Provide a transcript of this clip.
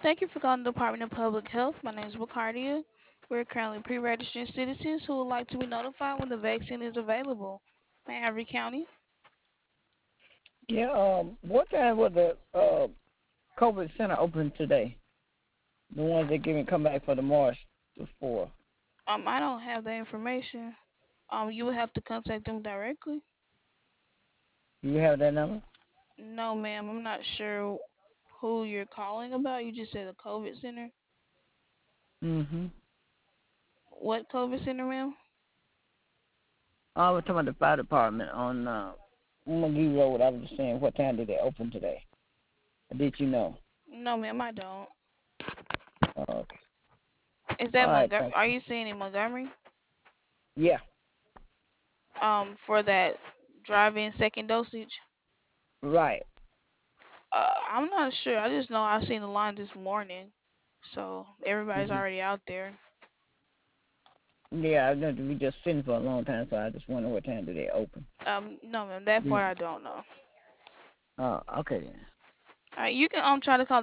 Thank you for calling the Department of Public Health. My name is Bacardia. We're currently pre-registering citizens who would like to be notified when the vaccine is available. May I have your county? Yeah, what time was the COVID center open today? The ones that give me come back for the March before. I don't have that information. You would have to contact them directly. You have that number? No, ma'am, I'm not sure who you're calling about. You just said the COVID center. Mm-hmm. What COVID center, ma'am? I was talking about the fire department on McGee Road. I was just saying, what time did they open today? Or did you know? No, ma'am, I don't. Okay. Is All that right, Montgomery? thank Are you saying in Montgomery? you. Yeah, For that drive-in second dosage? right. I'm not sure. I just know I seen the line this morning, so everybody's Mm-hmm. already out there. Yeah, I know we just sitting for a long time, so I just wonder what time do they open. No, ma'am, that Mm. part I don't know. Oh, okay then. All right, you can try to call